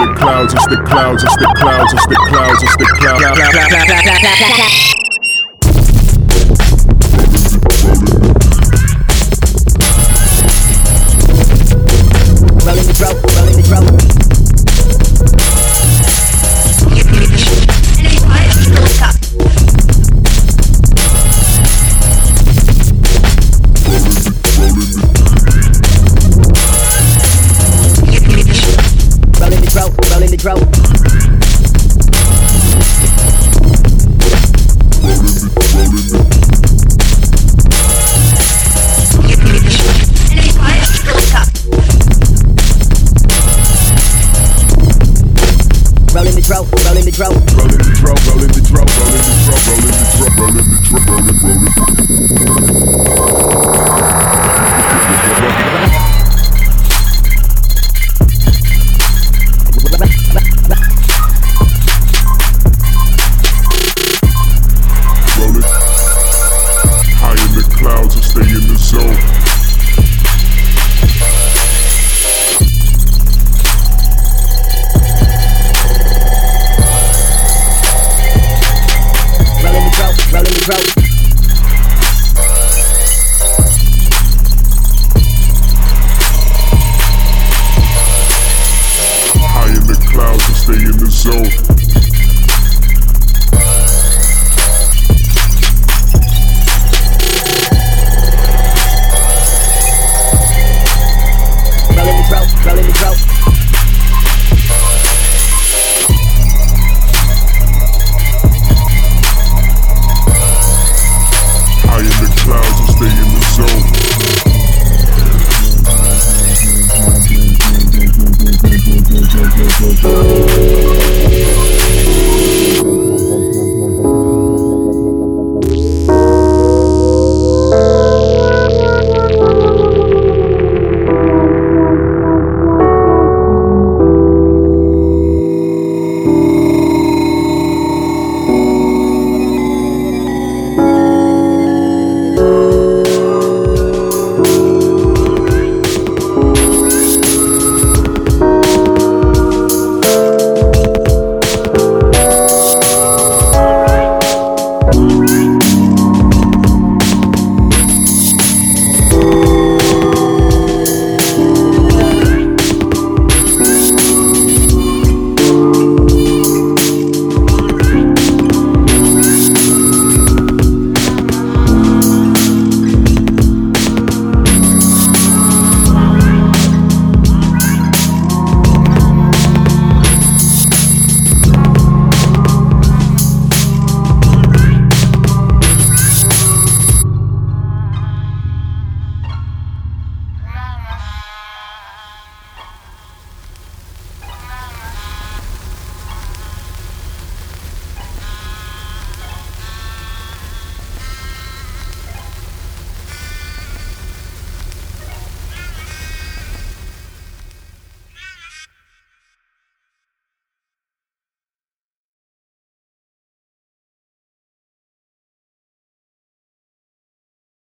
the clouds, it's the clouds, it's the clouds, it's the clouds, it's the clouds. Rolling the drum, rolling the drum. Rolling the drum, rolling the drum. Rolling the drum, rolling the drum. Rolling the drum, rolling the drum, rolling the drum, rolling the drum, rolling the drum, rolling the rolling high in the clouds and stay in the zone. Rolling the drum. High in the clouds and stay in the zone. Rolling the drum, rolling the drum. High in the clouds and stay in the zone.